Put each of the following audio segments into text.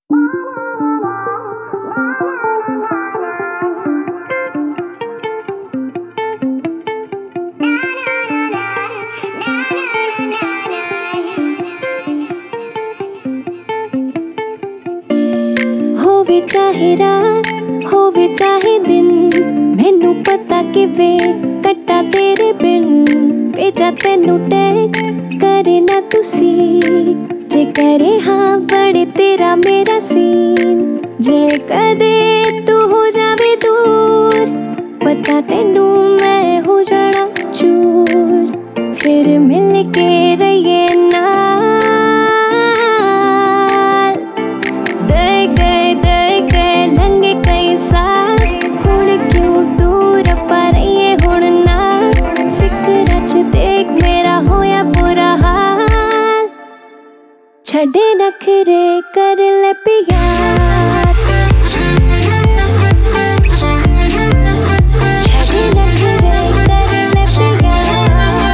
होवे चाहे रात होवे चाहे दिन, मैनू पता किवे कट्टा तेरे बिन। भेजा तेनू टैक्स करे ना तुसी, जे करे हाँ बड़े तेरा मेरा सीन। जे कदे तू हो जावे दूर, पता तेनू मैं हो जाना चूर। फिर मिल के रहिए ना, छड़े नखरे कर ले प्यार। छड़े नखरे कर ले प्यार।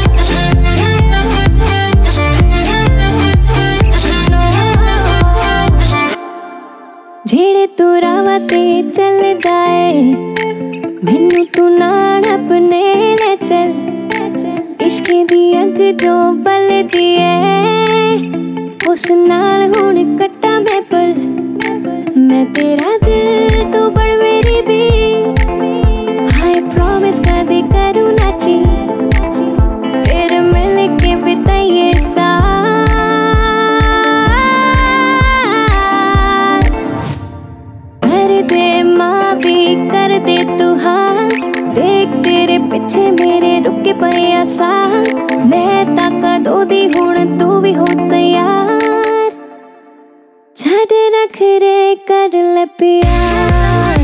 जेड़े तू रावा ते चलदा है, मैनू तू नाल अपने ले चल। इश्क दी अग जो बलदी है, उस नाल हुण कट्टा मैं पल। मैं तेरा दिल तू बड़ मेरी भी, हाय प्रॉमिस कदे करूँ ना ची। फिर मिल के बिताइए साथ, कर दे माँ भी कर दे तू हाँ। देख तेरे पीछे मेरे रुके पे आसा, मैं ताका दो दी हुण तू भी हो तैयार। छड़े नखरे कर ले प्यार।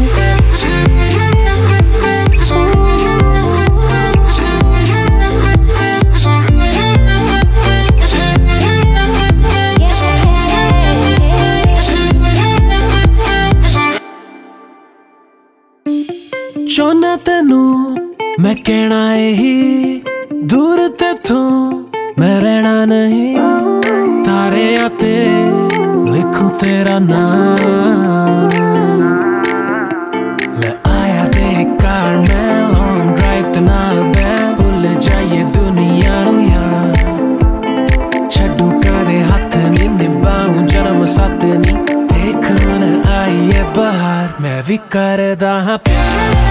चाहना तेनू मैं कहना यही, दूर तेथों मैं रहना नहीं। तारे आते लिखूं तेरा नाम, ले आया देख कार मैं लॉन्ग ड्राइव ते नाल बैं। भुल जाइए दुनिया नू यार, छड्डू कदे हथ नी निभाऊं जन्म साथ नी। देखन आई है बहार मैं भी करदा हां प्यार।